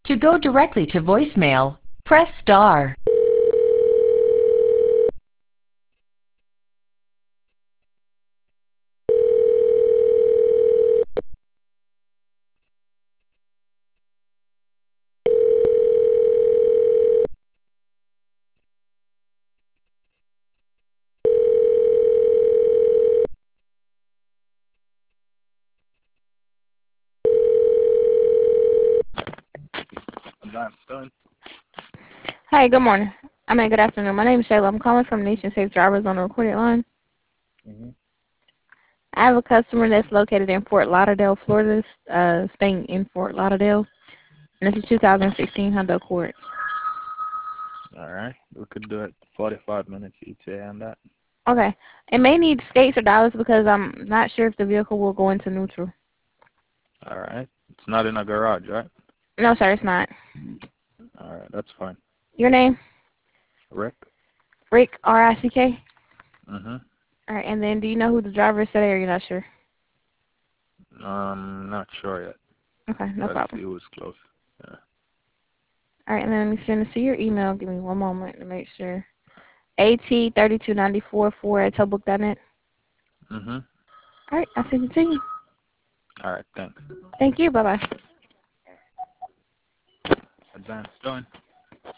To go directly to voicemail, press star. Hi, good morning. Good afternoon. My name is Shayla. I'm calling from Nation Safe Drivers on a recorded line. I have a customer that's located in Fort Lauderdale, Florida, staying in Fort Lauderdale, and this is 2016 Honda Accord. Alright, we could do it 45 minutes ETA on that. Okay. It may need skates or dials because I'm not sure if the vehicle will go into neutral. Alright, it's not in a garage, right? No, sir, it's not. Alright, that's fine. Your name? Rick? Rick, R-I-C-K? Mm-hmm. All right, and then do you know who the driver is today, or you're not sure? Not sure yet. Okay, no But problem. it was close. Yeah. All right, and then let me send it to your email. Give me one moment to make sure. AT32944@tobook.net. Mm-hmm. All right, I'll send it to you. Alright, thanks. Thank you. Bye-bye. Advance done.